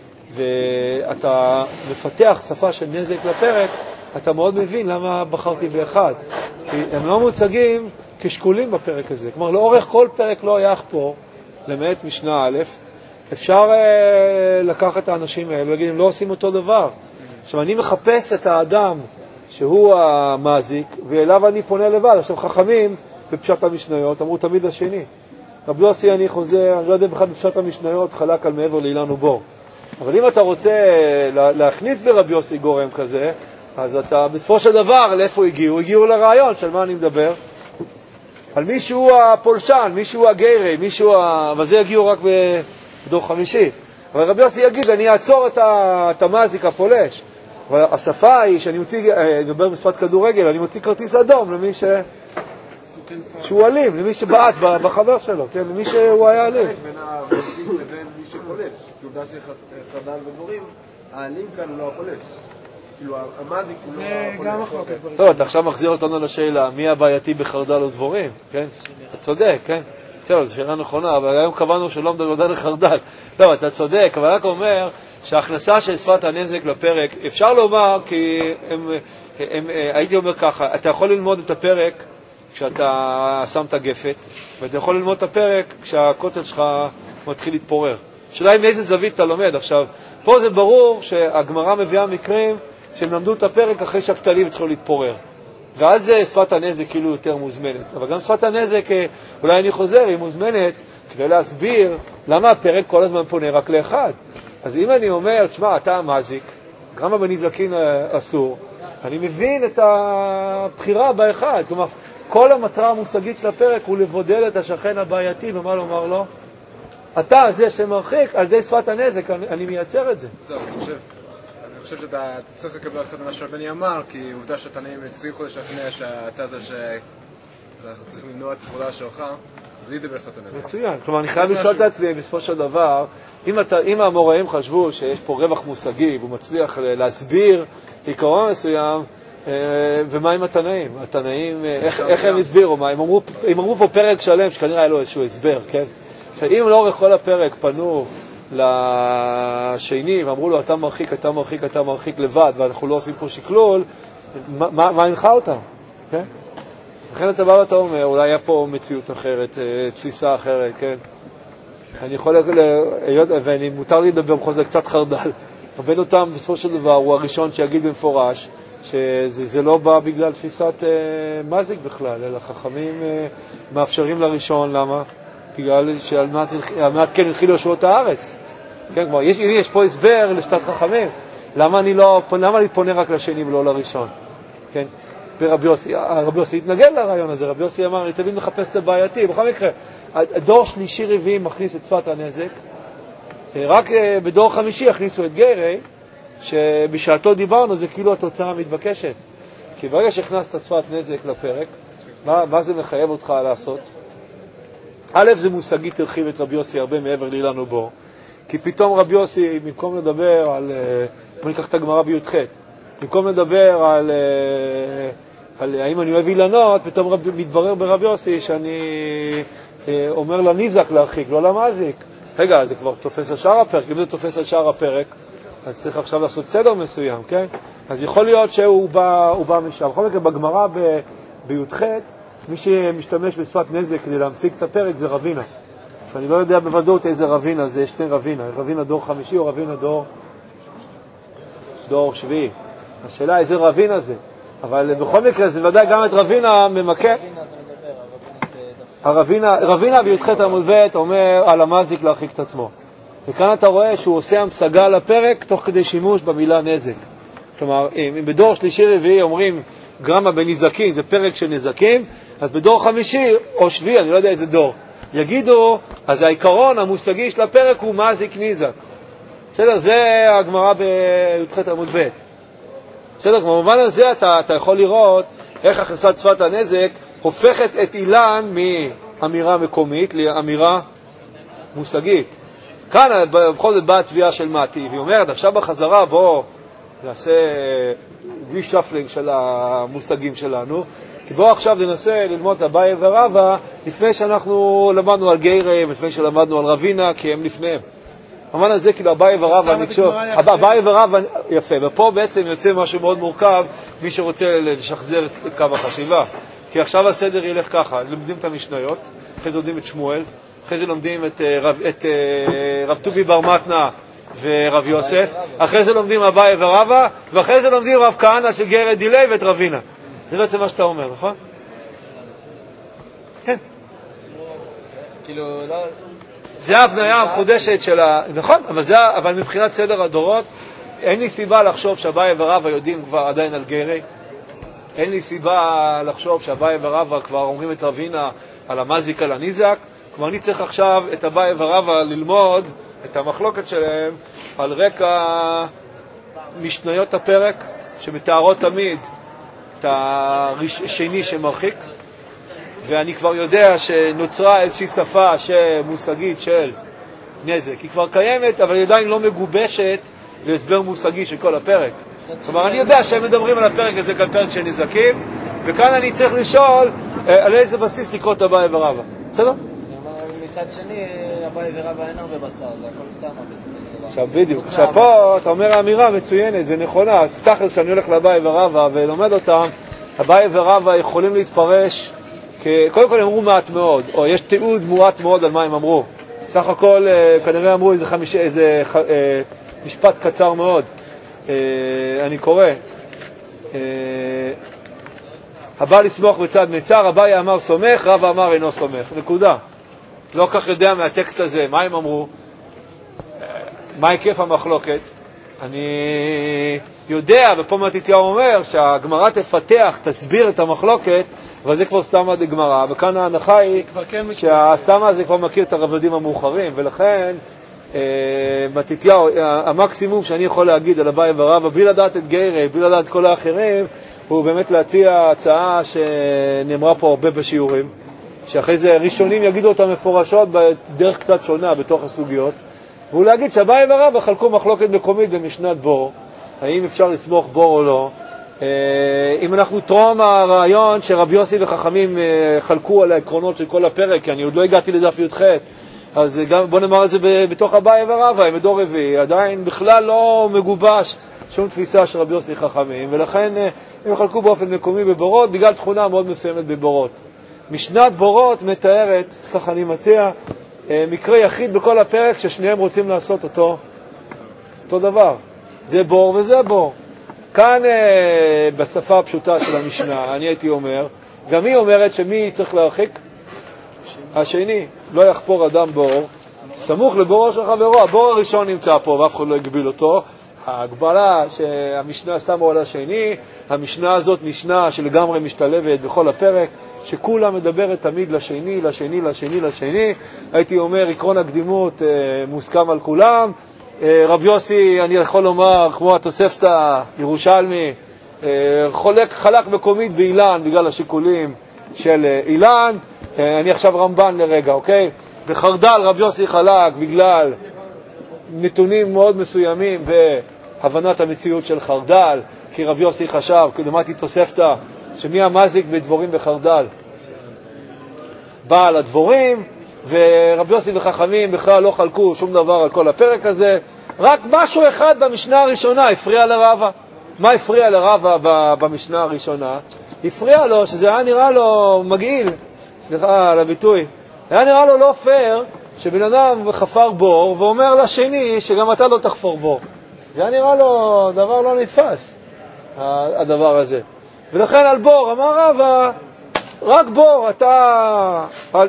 ואתה מפתח שפה של נזק לפרק, אתה מאוד מבין למה בחרתי באחד. כי הם לא מוצגים כשקולים בפרק הזה. כלומר, לאורך כל פרק לא היה פה, למעט משנה א', אפשר אה, לקחת את האנשים האלה ולהגיד, הם לא עושים אותו דבר. עכשיו, אני מחפש את האדם שהוא המזיק, ואליו אני פונה לבד. עכשיו, חכמים בפשט המשניות אמרו תמיד השני. רב יוסי אני חוזר, אני לא יודע בכלל בפשט המשניות, חלק על מעבר לאילן ובור. אבל אם אתה רוצה להכניס ברבי יוסי גורם כזה, אז אתה בסופו של דבר, לאיפה הגיעו? הגיעו לרעיון של מה אני מדבר? על מישהו הפולשן, מישהו הגיירי, מישהו ה... אבל זה יגיעו רק בדור חמישי. אבל רבי יוסי יגיד, אני אעצור את המזיק הפולש. אבל השפה היא שאני מוציא, אני מדבר בשפת כדורגל, אני מוציא כרטיס אדום למי ש... שהוא אלים, למי שבעט בחבר שלו, כן? למי שהוא היה אלים. בין המזיק לבין מי שפולש. כי עובדה שחדל ודבורים, האלים כאן הוא לא הפולש. כאילו, המזיק הוא לא הפולש. זה גם מחלוקת בראשון. טוב, אתה עכשיו מחזיר אותנו לשאלה, מי הבעייתי בחרדל ודבורים, כן? אתה צודק, כן? טוב, זו שאלה נכונה, אבל היום קבענו שלא מדבר על חרדל. טוב, אתה צודק, אבל רק אומר שההכנסה של שפת הנזק לפרק, אפשר לומר, כי הם, הם, הייתי אומר ככה, אתה יכול ללמוד את הפרק כשאתה שם את הגפת, ואתה יכול ללמוד את הפרק כשהכותל שלך מתחיל להתפורר. השאלה היא מאיזה זווית אתה לומד. עכשיו, פה זה ברור שהגמרא מביאה מקרים שהם למדו את הפרק אחרי שהכתלים התחילו להתפורר. ואז שפת הנזק כאילו יותר מוזמנת. אבל גם שפת הנזק, אולי אני חוזר, היא מוזמנת כדי להסביר למה הפרק כל הזמן פונה רק לאחד. אז אם אני אומר, תשמע, אתה מזיק, גם בנזקין אסור, אני מבין את הבחירה באחד. כלומר, כל המטרה המושגית של הפרק הוא לבודל את השכן הבעייתי, ומה לומר לו? אתה זה שמרחיק, על די שפת הנזק, אני, אני מייצר את זה. זהו, אני חושב, אני חושב שאתה צריך לקבל אחת ממה שבני אמר, כי עובדה שהתנאים הצליחו לשכנע שאתה זה שאנחנו צריכים למנוע את החולה שלך, בלי לדבר שפת הנזק. מצוין, כלומר אני חייב לשאול את עצמי בסופו של דבר, אם, אתה, אם המוראים חשבו שיש פה רווח מושגי, והוא מצליח להסביר עיקרון מסוים, ומה עם התנאים? התנאים, איך, איך הם הסבירו? מה? הם אמרו, הם אמרו פה פרק שלם שכנראה היה לו איזשהו הסבר, כן? שאם לאורך כל הפרק פנו לשני ואמרו לו, אתה מרחיק, אתה מרחיק, אתה מרחיק לבד, ואנחנו לא עושים פה שקלול, מה, מה, מה הנחה אותם? כן? אז לכן אתה בא ואתה אומר, אולי היה פה מציאות אחרת, תפיסה אחרת, כן? אני יכול, ואני מותר לי לדבר בכל זה קצת חרדל, ובין אותם בסופו של דבר הוא הראשון שיגיד במפורש, שזה זה לא בא בגלל תפיסת אה, מזיק בכלל, אלא חכמים אה, מאפשרים לראשון, למה? בגלל שעל מעט כן התחילו לשעות הארץ. כן, כבר, יש, יש פה הסבר לשתת חכמים. למה אני לא, למה אני פונה רק לשני ולא לראשון? כן? ברבי יוסי, רבי יוסי התנגד לרעיון הזה, רבי יוסי אמר, אני תמיד מחפש את הבעייתי. בכל מקרה, הדור שלישי רביעי מכניס את שפת הנזק, רק בדור חמישי הכניסו את גרי, שבשעתו דיברנו, זה כאילו התוצאה המתבקשת. כי ברגע שהכנסת שפת נזק לפרק, מה, מה זה מחייב אותך לעשות? א', זה מושגית תרחיב את רבי יוסי הרבה מעבר לי לנו בו. כי פתאום רבי יוסי, במקום לדבר על, בוא ניקח את הגמרא בי"ח, במקום לדבר על, על האם אני אוהב אילנות, פתאום רב, מתברר ברבי יוסי שאני אומר לניזק להרחיק, לא למזיק. רגע, זה כבר תופס על שאר הפרק. אם זה תופס על שאר הפרק, אז צריך עכשיו לעשות סדר מסוים, כן? אז יכול להיות שהוא בא, הוא בא משם. בכל מקרה, בגמרא בי"ח, מי שמשתמש בשפת נזק כדי להמשיג את הפרק זה רבינה. שאני לא יודע בוודאות איזה רבינה, זה שני רבינה. רבינה דור חמישי או רבינה דור, דור שביעי. השאלה איזה רבינה זה. אבל בכל מקרה זה ודאי גם את רבינה ממכה. הרבינה, רבינה בי"ח עמוד ב' אומר על המזיק להרחיק את עצמו. וכאן אתה רואה שהוא עושה המשגה לפרק תוך כדי שימוש במילה נזק. כלומר, אם בדור שלישי רביעי אומרים גרמה בנזקים, זה פרק של נזקים, אז בדור חמישי או שביעי, אני לא יודע איזה דור, יגידו, אז העיקרון המושגי של הפרק הוא מזיק נזק. בסדר? זה הגמרא בי"ח עמוד ב'. בסדר? במובן הזה אתה, אתה יכול לראות איך הכנסת שפת הנזק הופכת את אילן מאמירה מקומית לאמירה מושגית. כאן בכל זאת באה התביעה של מתי, והיא אומרת, עכשיו בחזרה בוא נעשה בלי שפלינג של המושגים שלנו, כי בוא עכשיו ננסה ללמוד אביי ורבא לפני שאנחנו למדנו על גיירי, לפני שלמדנו על רבינה, כי הם לפניהם. במובן הזה כאילו אביי ורבא נקשור, אביי ורבא יפה, ופה בעצם יוצא משהו מאוד מורכב, מי שרוצה לשחזר את, את קו החשיבה. כי עכשיו הסדר ילך ככה, לומדים את המשניות, אחרי זה לומדים את שמואל, אחרי זה לומדים את רב, את רב טובי בר מתנה ורב יוסף, אחרי זה לומדים אביי ורבא, ואחרי זה לומדים רב כהנא של גרי דילי ואת רבינה. זה בעצם מה שאתה אומר, נכון? כן. כאילו, לא... זה ההבניה המחודשת של ה... נכון, אבל, זה... אבל מבחינת סדר הדורות, אין לי סיבה לחשוב שאביי ורבא יודעים כבר עדיין על גרי, אין לי סיבה לחשוב שאביי ורבא כבר אומרים את רבינה על המזיק, על הניזק. כלומר, אני צריך עכשיו את אביי ורבא ללמוד את המחלוקת שלהם על רקע משניות הפרק, שמתארות תמיד את השני שמרחיק, ואני כבר יודע שנוצרה איזושהי שפה מושגית של נזק. היא כבר קיימת, אבל היא עדיין לא מגובשת להסבר מושגי של כל הפרק. כלומר, אני יודע שהם מדברים על הפרק הזה כאן פרק של נזקים, וכאן אני צריך לשאול על איזה בסיס לקרוא את אביי ורבא. בסדר? מצד שני, אביי ורבא אין הרבה בשר, זה הכל סתם. עכשיו בדיוק, עכשיו פה אתה אומר האמירה מצוינת ונכונה, תכף שאני הולך לאביי ורבא ולומד אותם, אביי ורבא יכולים להתפרש קודם כל הם אמרו מעט מאוד, או יש תיעוד מועט מאוד על מה הם אמרו. סך הכל כנראה אמרו איזה, חמיש, איזה משפט קצר מאוד. אני קורא. הבא לסמוך בצד מצר, אביי אמר סומך, רבא אמר אינו סומך. נקודה. לא כך יודע מהטקסט הזה מה הם אמרו, מה היקף המחלוקת. אני יודע, ופה מתתיהו אומר שהגמרא תפתח, תסביר את המחלוקת, אבל זה כבר סתם עד הגמרא, וכאן ההנחה היא שהסתם הזה כבר מכיר את הרבדים המאוחרים, ולכן מתתיהו, המקסימום שאני יכול להגיד על אביי ורבא, בלי לדעת את גיירי, בלי לדעת כל האחרים, הוא באמת להציע הצעה שנאמרה פה הרבה בשיעורים, שאחרי זה ראשונים יגידו אותה מפורשות בדרך קצת שונה בתוך הסוגיות, והוא להגיד שאביי ורבא חלקו מחלוקת מקומית במשנת בור, האם אפשר לסמוך בור או לא. אם אנחנו תרום הרעיון שרבי יוסי וחכמים חלקו על העקרונות של כל הפרק, כי אני עוד לא הגעתי לדף י"ח, אז גם, בוא נאמר את זה בתוך אביי ורבא, הם בדור רביעי, עדיין בכלל לא מגובש שום תפיסה של רבי יוסי חכמים, ולכן הם חלקו באופן מקומי בבורות, בגלל תכונה מאוד מסוימת בבורות. משנת בורות מתארת, כך אני מציע, מקרה יחיד בכל הפרק ששניהם רוצים לעשות אותו, אותו דבר. זה בור וזה בור. כאן בשפה הפשוטה של המשנה, אני הייתי אומר, גם היא אומרת שמי צריך להרחיק? השני. לא יחפור אדם בור, סמוך לבורו של חברו. הבור הראשון נמצא פה ואף אחד לא יגביל אותו. ההגבלה שהמשנה שמה על השני, המשנה הזאת משנה שלגמרי משתלבת בכל הפרק, שכולה מדברת תמיד לשני, לשני, לשני, לשני. הייתי אומר, עקרון הקדימות מוסכם על כולם. רבי יוסי, אני יכול לומר, כמו התוספתא ירושלמי, חולק, חלק מקומית באילן בגלל השיקולים של אילן. אני עכשיו רמב"ן לרגע, אוקיי? בחרדל רבי יוסי חלק בגלל נתונים מאוד מסוימים בהבנת המציאות של חרדל, כי רבי יוסי חשב, כדמתי תוספתא, שמי המזיק בדבורים בחרדל? בעל הדבורים, ורבי יוסי וחכמים בכלל לא חלקו שום דבר על כל הפרק הזה, רק משהו אחד במשנה הראשונה הפריע לרבא. מה הפריע לרבא במשנה הראשונה? הפריע לו שזה היה נראה לו מגעיל, סליחה על הביטוי, היה נראה לו לא פייר שבן אדם חפר בור ואומר לשני שגם אתה לא תחפור בור. זה היה נראה לו דבר לא נתפס, הדבר הזה. ולכן על בור אמר רבא, רק בור, אתה...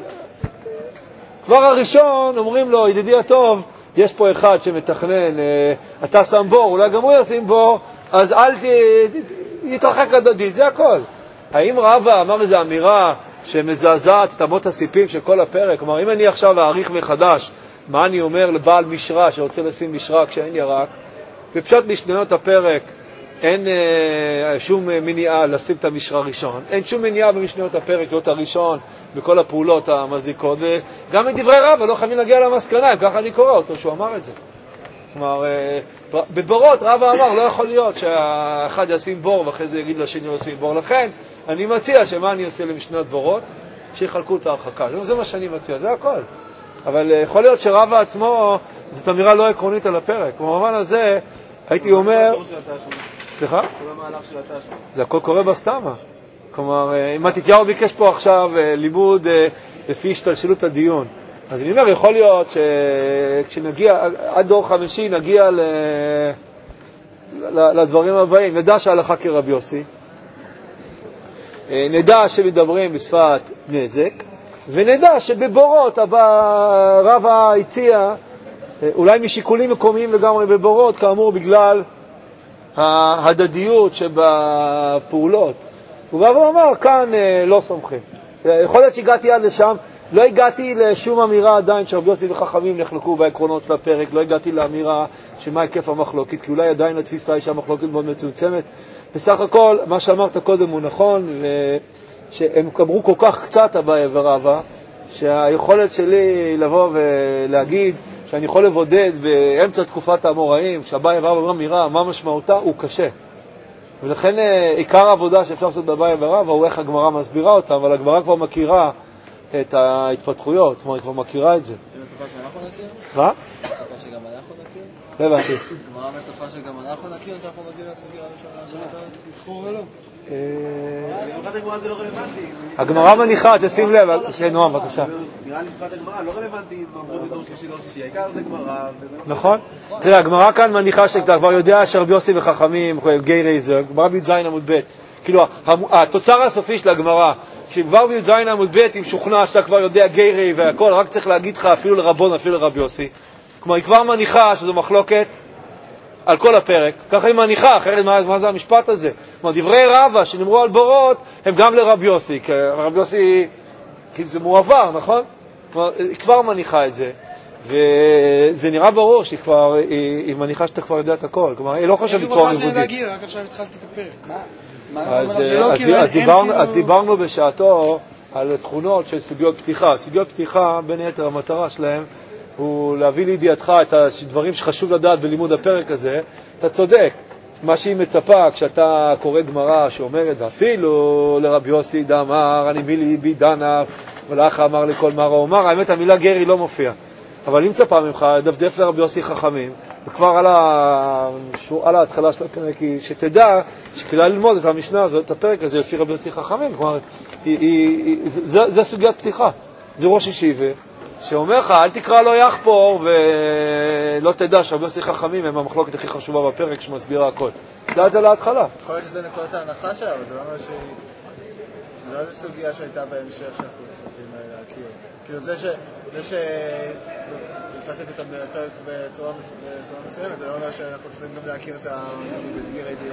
כבר הראשון אומרים לו, ידידי הטוב, יש פה אחד שמתכנן, אתה שם בור, אולי גם הוא ישים בור, אז אל ת... יתרחק הדדית, זה הכל. האם רבא אמר איזו אמירה שמזעזעת את אמות הסיפים של כל הפרק? כלומר, אם אני עכשיו אעריך מחדש, מה אני אומר לבעל משרה שרוצה לשים משרה כשאין ירק? בפשט משניות הפרק, אין אה, שום מניעה לשים את המשרה ראשון. אין שום מניעה במשניות הפרק להיות הראשון בכל הפעולות המזיקות. וגם מדברי רבא לא חייבים להגיע למסקנה, אם ככה אני קורא אותו שהוא אמר את זה. כלומר, אה, בבורות רבא אמר, לא יכול להיות שהאחד ישים בור ואחרי זה יגיד לשני ישים בור. לכן אני מציע שמה אני עושה למשנות בורות? שיחלקו את ההרחקה. זה, זה מה שאני מציע, זה הכל. אבל אה, יכול להיות שרבא עצמו, זאת אמירה לא עקרונית על הפרק. במובן הזה, הייתי אומר... סליחה? כל המהלך של התשמע. זה הכל קורה בסתמה. כלומר, אם מתתיהו ביקש פה עכשיו לימוד לפי השתלשלות הדיון, אז אני אומר, יכול להיות שכשנגיע, עד דור חמישי נגיע ל... לדברים הבאים. נדע שההלכה כרבי יוסי, נדע שמדברים בשפת נזק, ונדע שבבורות רבא הציע, אולי משיקולים מקומיים לגמרי בבורות, כאמור בגלל ההדדיות שבפעולות. הוא בא ואומר, כאן לא סומכים. יכול להיות שהגעתי עד לשם, לא הגעתי לשום אמירה עדיין שרבי יוסי וחכמים נחלקו בעקרונות של הפרק, לא הגעתי לאמירה שמה היקף המחלוקת, כי אולי עדיין התפיסה היא שהמחלוקת מאוד מצומצמת. בסך הכל, מה שאמרת קודם הוא נכון, שהם אמרו כל כך קצת אביי ורבא, שהיכולת שלי לבוא ולהגיד שאני יכול לבודד באמצע תקופת האמוראים, כשאביי ורבא אומר אמירה, מה משמעותה, הוא קשה. ולכן עיקר העבודה שאפשר לעשות באביי ורבא הוא איך הגמרא מסבירה אותה, אבל הגמרא כבר מכירה את ההתפתחויות, כלומר היא כבר מכירה את זה. היא מצפה שאנחנו נציע? מה? מצפה שגם אנחנו אנחנו נכיר? לא הבנתי. הגמרא מצפה שגם אנחנו נכיר שאנחנו מגיעים לסוגיה הראשונה של הפרק? לבחור ולא. מבחינת הגמרא זה לא רלוונטי. הגמרא מניחה, תשים לב, נועם, בבקשה. נראה לי מבחינת הגמרא לא רלוונטי אם אמרו זה דור שלישי, דור שלישי, העיקר זה גמרא. נכון? תראה, הגמרא כאן מניחה שאתה כבר יודע שרבי יוסי וחכמים, גיירי זה, גמרא בי"ז עמוד ב', כאילו, התוצר הסופי של הגמרא, שכבר בי"ז עמוד ב' אם שוכנע שאתה כבר יודע גיירי והכל, רק צריך להגיד לך אפילו לרבון, אפילו לרבי יוסי. כלומר, היא כבר מניחה שזו מחלוקת על כל הפרק, ככה היא מניחה, אחרת מה, מה זה המשפט הזה? כלומר, דברי רבא שנאמרו על בורות הם גם לרבי יוסי, כי רבי יוסי, כי זה מועבר, נכון? כלומר, היא כבר מניחה את זה, וזה נראה ברור שהיא כבר, היא, היא מניחה שאתה כבר יודע את הכל, כלומר, היא לא חושבת בצורה ניגודית. אני רוצה להגיע, רק עכשיו התחלתי את הפרק. אז, אז, אז, דיברנו, אז דיברנו בשעתו על תכונות של סוגיות פתיחה. סוגיות פתיחה, בין היתר, המטרה שלהם הוא להביא לידיעתך את הדברים שחשוב לדעת בלימוד הפרק הזה. אתה צודק, מה שהיא מצפה כשאתה קורא גמרא שאומרת, אפילו לרבי יוסי דאמר, אני מילי בי דנה, ולאח אמר לכל מרא אומר, האמת המילה גרי לא מופיע. אבל היא מצפה ממך, דפדף לרבי יוסי חכמים, וכבר על, ה... על ההתחלה של הפרק, שתדע שכדאי ללמוד את המשנה הזאת, את הפרק הזה לפי רבי יוסי חכמים. כלומר, היא, היא, היא, זה, זה סוגיית פתיחה. זה ראש ישיבה, שאומר לך, אל תקרא לו יחפור, ולא תדע שרבי יוסי חכמים הם המחלוקת הכי חשובה בפרק שמסבירה הכל. תדע את זה להתחלה. יכול להיות שזה נקודת ההנחה שלה, אבל זה לא אומר שהיא... זה לא איזו סוגיה שהייתה בהמשך שאנחנו צריכים להכיר. כאילו זה ש... זה ש... תפסק את הפרק בצורה מסוימת, זה לא אומר שאנחנו צריכים גם להכיר את גרי דילי.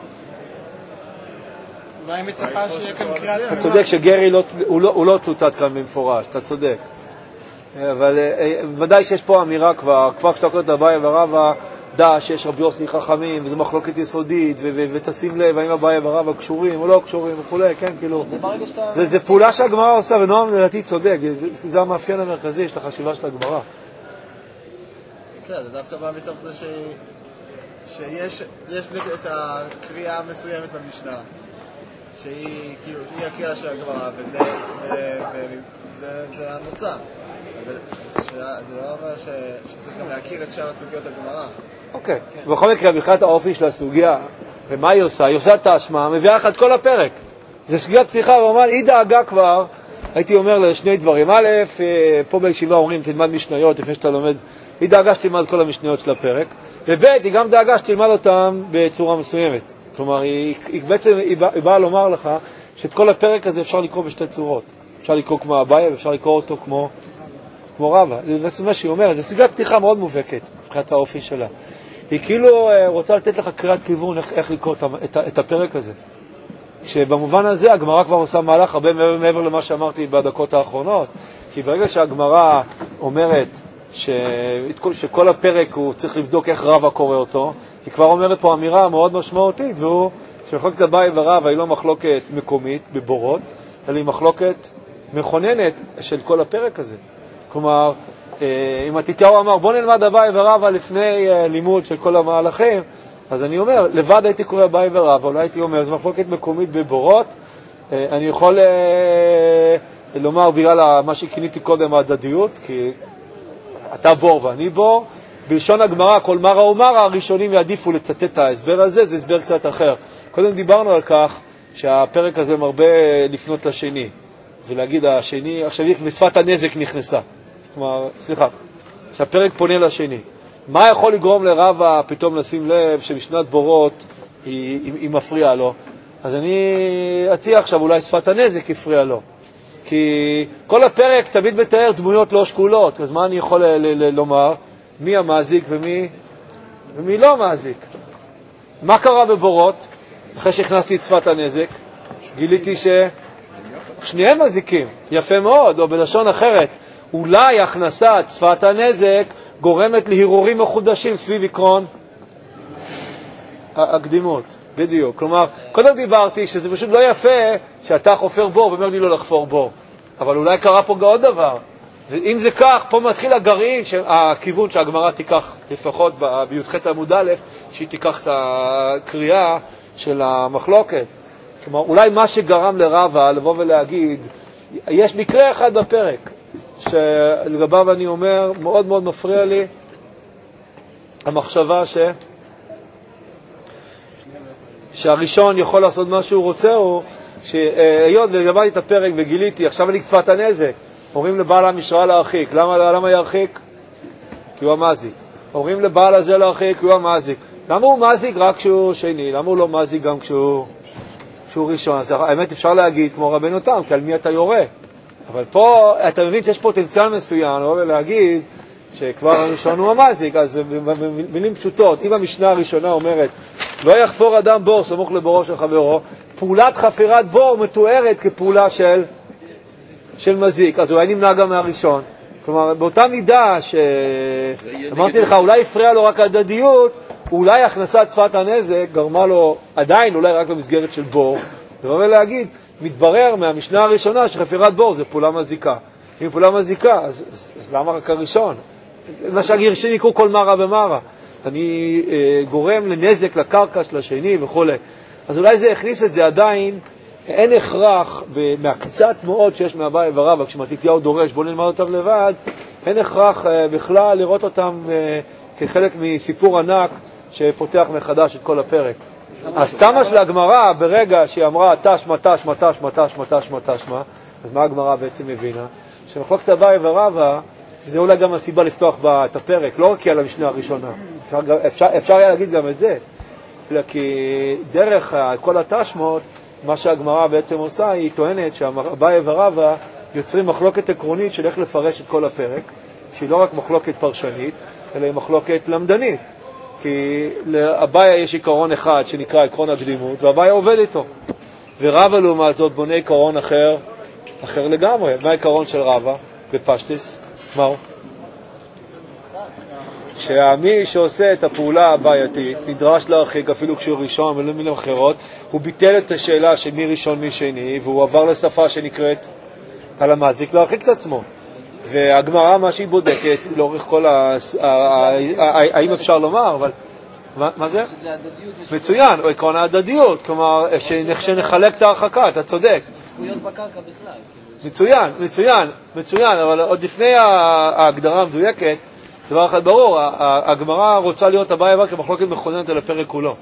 אולי מצפה שיהיה כאן קריאת... אתה צודק שגרי הוא לא צוטט כאן במפורש, אתה צודק. אבל ודאי שיש פה אמירה כבר, כבר כשאתה קורא את אביי ורבא, דע שיש רבי יוסי חכמים, וזו מחלוקת יסודית, ותשים לב האם אביי ורבא קשורים או לא קשורים וכולי, כן, כאילו. זה פעולה שהגמרא עושה, ונועם לדעתי צודק, זה המאפיין המרכזי של החשיבה של הגמרא. כן, זה דווקא בא מתוך זה שיש את הקריאה המסוימת במשנה, שהיא כאילו, היא הקריאה של הגמרא, וזה המוצא. זה לא אומר שצריך גם להכיר את שאר הסוגיות הגמרא. אוקיי, בכל מקרה, מבחינת האופי של הסוגיה, ומה היא עושה? היא עושה את האשמה, מביאה לך את כל הפרק. זה סוגיית פתיחה, ואומר, היא דאגה כבר, הייתי אומר לשני דברים. א', פה בישיבה אומרים, תלמד משניות לפני שאתה לומד, היא דאגה שתלמד כל המשניות של הפרק, וב' היא גם דאגה שתלמד אותם בצורה מסוימת. כלומר, היא, היא בעצם, היא באה, היא באה לומר לך, שאת כל הפרק הזה אפשר לקרוא בשתי צורות. אפשר לקרוא כמו אביי, ואפשר לקרוא אותו כמו... כמו רבא. זה בעצם מה שהיא אומרת, זה סוגת פתיחה מאוד מובהקת, מבחינת האופי שלה. היא כאילו רוצה לתת לך קריאת כיוון איך, איך לקרוא את, את הפרק הזה. שבמובן הזה הגמרא כבר עושה מהלך הרבה מעבר למה שאמרתי בדקות האחרונות, כי ברגע שהגמרא אומרת ש, שכל הפרק הוא צריך לבדוק איך רבא קורא אותו, היא כבר אומרת פה אמירה מאוד משמעותית, והוא שמחלוקת אביי ורבא היא לא מחלוקת מקומית בבורות, אלא היא מחלוקת מכוננת של כל הפרק הזה. כלומר, אם מתתיהו אמר, בוא נלמד אביי ורבא לפני לימוד של כל המהלכים, אז אני אומר, לבד הייתי קורא אביי ורבא, אולי הייתי אומר, זו מחלוקת מקומית בבורות, אני יכול לומר בגלל מה שכיניתי קודם ההדדיות, כי אתה בור ואני בור, בלשון הגמרא, כל מרא ומרא, הראשונים יעדיפו לצטט את ההסבר הזה, זה הסבר קצת אחר. קודם דיברנו על כך שהפרק הזה מרבה לפנות לשני, ולהגיד השני, עכשיו בשפת הנזק נכנסה. כלומר, סליחה, שהפרק פונה לשני. מה יכול לגרום לרבא פתאום לשים לב שמשנת בורות היא, היא, היא מפריעה לו? אז אני אציע עכשיו אולי שפת הנזק הפריעה לו. כי כל הפרק תמיד מתאר דמויות לא שקולות, אז מה אני יכול ל- ל- ל- לומר? מי המאזיק ומי, ומי לא המאזיק? מה קרה בבורות? אחרי שהכנסתי את שפת הנזק, גיליתי ש... שניהם מזיקים, יפה מאוד, או בלשון אחרת, אולי הכנסת שפת הנזק גורמת להירורים מחודשים סביב עקרון הקדימות, בדיוק. כלומר, קודם דיברתי שזה פשוט לא יפה שאתה חופר בור ואומר לי לא לחפור בור, אבל אולי קרה פה עוד דבר, ואם זה כך, פה מתחיל הגרעין, הכיוון שהגמרא תיקח לפחות בי"ח עמוד א', שהיא תיקח את הקריאה של המחלוקת. כלומר, אולי מה שגרם לרבא לבוא ולהגיד, יש מקרה אחד בפרק, שלגביו אני אומר, מאוד מאוד מפריע לי, המחשבה ש... שהראשון יכול לעשות מה שהוא רוצה, או שהיות וגמרתי את הפרק וגיליתי, עכשיו אני שפת הנזק, אומרים לבעל המשרה להרחיק. למה, למה ירחיק? כי הוא המזיק. אומרים לבעל הזה להרחיק, כי הוא המזיק. למה הוא מזיק רק כשהוא שני? למה הוא לא מזיק גם כשהוא, כשהוא ראשון? אז האמת אפשר להגיד כמו רבנו תם, כי על מי אתה יורה. אבל פה אתה מבין שיש פוטנציאל מסוים, לא להגיד שכבר הראשון הוא המזיק. אז במילים פשוטות, אם המשנה הראשונה אומרת לא יחפור אדם בור סמוך לבורו של חברו, פעולת חפירת בור מתוארת כפעולה של, של מזיק, אז אולי נמנע גם מהראשון. כלומר, באותה מידה שאמרתי לך, אולי הפריע לו רק הדדיות, אולי הכנסת שפת הנזק גרמה לו עדיין, אולי רק במסגרת של בור. זה אומר להגיד, מתברר מהמשנה הראשונה שחפירת בור זה פעולה מזיקה. אם פעולה מזיקה, אז, אז, אז למה רק הראשון? מה שהגירשים יקרו כל מרה במרה. אני אה, גורם לנזק לקרקע של השני וכו'. אז אולי זה הכניס את זה עדיין, אין הכרח, מהקצת מאוד שיש מהבאי ורבא, כשמתתיהו דורש, בוא נלמד אותם לבד, אין הכרח אה, בכלל לראות אותם אה, כחלק מסיפור ענק שפותח מחדש את כל הפרק. הסתמה של הגמרא, ברגע שהיא אמרה תשמע, תשמע, תשמע, תשמע, תשמע, תשמע, אז מה הגמרא בעצם מבינה? שמחלוקת הבאי ורבא, זה אולי גם הסיבה לפתוח את הפרק, לא רק על המשנה הראשונה. אפשר, אפשר, אפשר היה להגיד גם את זה. אלא כי דרך כל התשמות, מה שהגמרא בעצם עושה, היא טוענת שהבאי ורבא יוצרים מחלוקת עקרונית של איך לפרש את כל הפרק, שהיא לא רק מחלוקת פרשנית, אלא היא מחלוקת למדנית. כי לבאי יש עיקרון אחד שנקרא עקרון הקדימות, והבאי עובד איתו. ורבא לעומת זאת בונה עיקרון אחר, אחר לגמרי. מה העיקרון של רבא בפשטס? מהו? שהמי שעושה את הפעולה הבעייתית נדרש להרחיק אפילו כשהוא ראשון ולא מילים אחרות, הוא ביטל את השאלה של מי ראשון מי שני, והוא עבר לשפה שנקראת על המזיק להרחיק את עצמו. והגמרא מה שהיא בודקת לאורך כל ה... האם אפשר לומר, אבל מה זה? מצוין, או עקרון ההדדיות, כלומר שנחלק את ההרחקה, אתה צודק. זכויות בקרקע בכלל. מצוין, מצוין, מצוין, אבל עוד לפני ההגדרה המדויקת, דבר אחד ברור, הגמרא רוצה להיות הבאי ורבא כמחלוקת מכוננת על הפרק כולו.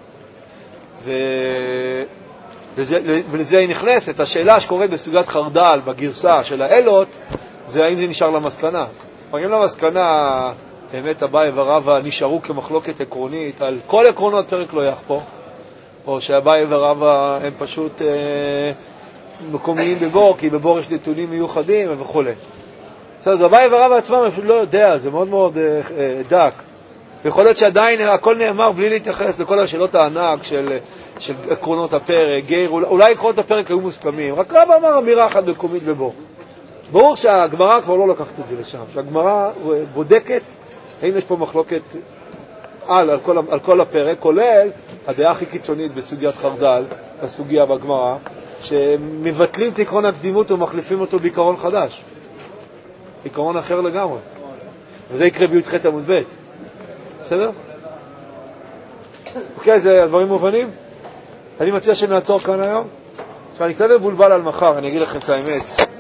ולזה היא נכנסת. השאלה שקורית בסוגיית חרדל, בגרסה של האלות, זה האם זה נשאר למסקנה. אם למסקנה, באמת הבאי ורבא נשארו כמחלוקת עקרונית, על כל עקרונות פרק לא יחפור, או שהבאי ורבא הם פשוט אה, מקומיים בבור, כי בבור יש נתונים מיוחדים וכו'. אז הבאי ורבא עצמם פשוט לא יודע, זה מאוד מאוד אה, אה, דק. ויכול להיות שעדיין הכל נאמר בלי להתייחס לכל השאלות הענק של, של עקרונות הפרק, גיר, אולי עקרונות הפרק היו מוסכמים, רק רבא אמר אמירה אחת מקומית בבור. ברור שהגמרא כבר לא לקחת את זה לשם, שהגמרא בודקת האם יש פה מחלוקת על, על, כל, על כל הפרק, כולל הדעה הכי קיצונית בסוגיית חרדל, הסוגיה בגמרא, שמבטלים את עקרון הקדימות ומחליפים אותו בעיקרון חדש. עיקרון אחר לגמרי. וזה יקרה בי"ח עמוד ב'. בסדר? אוקיי, זה הדברים מובנים? אני מציע שנעצור כאן היום. עכשיו, אני קצת מבולבל על מחר, אני אגיד לכם את האמת.